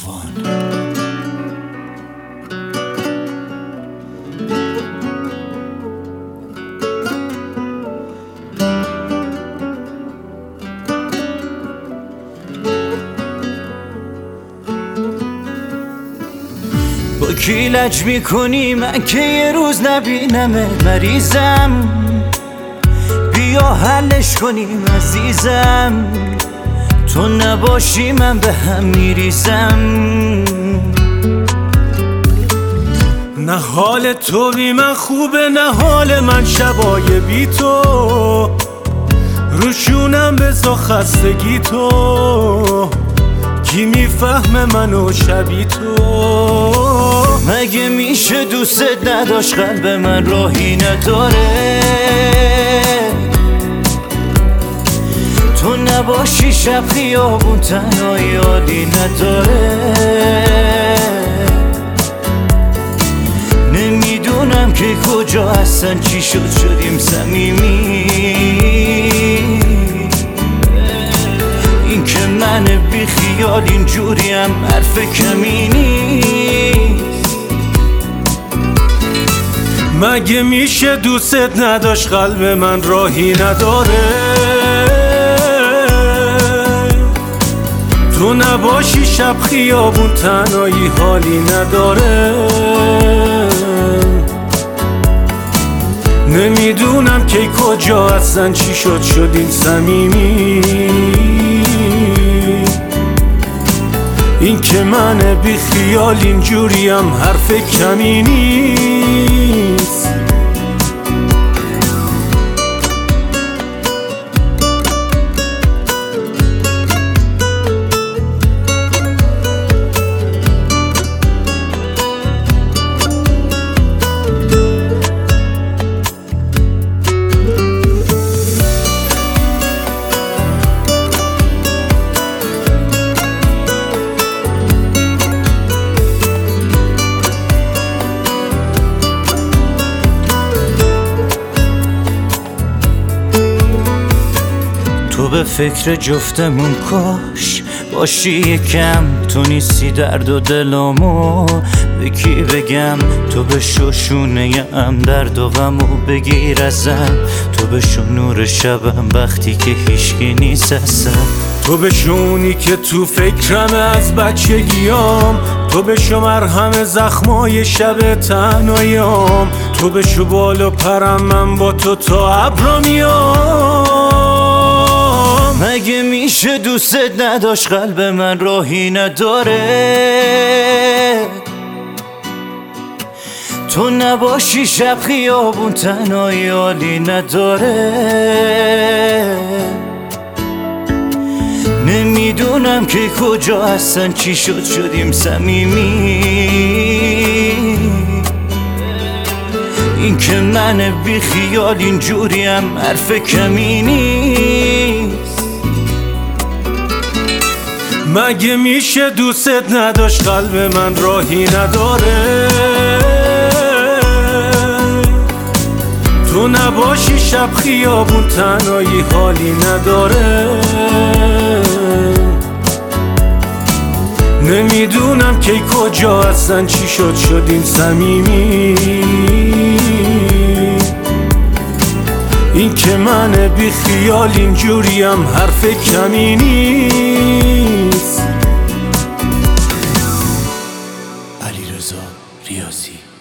طوفان. با کی لج میکنی من که یه روز نبینمه؟ مریضم بیا حلش کنیم عزیزم، تو نباشی من به هم میریزم. نه حال تو بی من خوبه نه حال من شبای بی تو، روشونم بزا خستگی تو، کی میفهمه منو شبی تو؟ مگه میشه دوست نداشت قلب من راهی نداره؟ تو نباشی شب خیابون تنهایی حالی نداره. نمیدونم که کجا هستن چی شدیم صمیمی. این که من بی خیال اینجوریم حرف کمی نیست. مگه میشه دوست نداشت قلب من راهی نداره؟ تو نباشی شب خیابون تنهایی حالی نداره. نمیدونم که کجا هستن چی شدیم صمیمی. این که من بی خیال اینجوریم حرف کمی نیست. تو به فکر جفتمون کاش باشی یکم، تو نیستی درد و دلامو به کی بگم؟ تو به شونه ام درد و غمو بگیر ازم، تو به نور شبم وقتی که هیچکی نیست اصلا. تو به شونی که تو فکرم از بچگیام، تو به شو مرهم زخمای شب تنهاییام، تو به شو بال و پرم من با تو تا ابرا میام. مگه میشه دوست نداشت قلب من راهی نداره؟ تو نباشی شب خیابون تنهایی حالی نداره. نمیدونم که کجا هستن چی شدیم صمیمی. این که من بی خیال اینجوریم حرف کمی نیست. مگه میشه دوست نداشت قلب من راهی نداره؟ تو نباشی شب خیابون تنهایی حالی نداره. نمیدونم که کجا هستن چی شدیم صمیمی. این که من بی خیال اینجوریم حرف کمی نیست. علیرضا ریاضی.